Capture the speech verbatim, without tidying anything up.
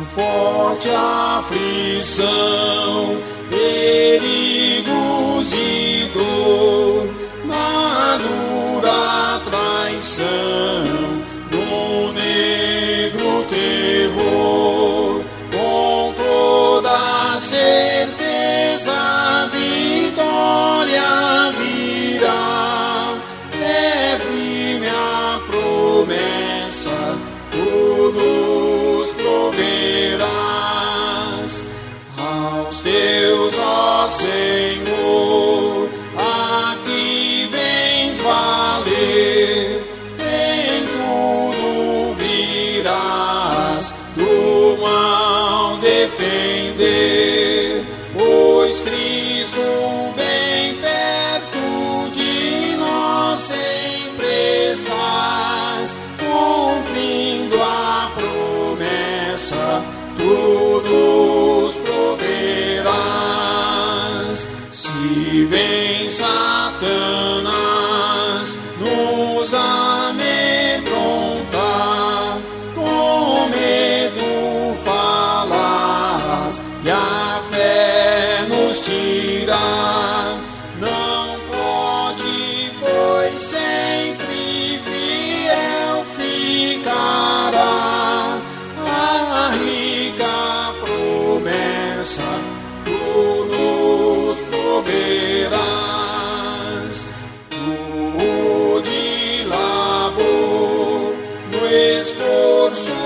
forte aflição, perigos e dor, na dura traição, no negro terror, com toda certeza a vitória virá. É firme a promessa, tu nos proverás. Aos teus, ó Senhor, aqui vens valer, em tudo virás, do mal defender, pois Cristo bem perto de nós sempre estás, cumprindo a promessa, tu nos proverás. Se vem Satanás nos amedrontar, com medo falas e a fé nos tirar, não pode, pois sempre fiel ficará a rica promessa, tu nos proverás. Tu de labor, no esforço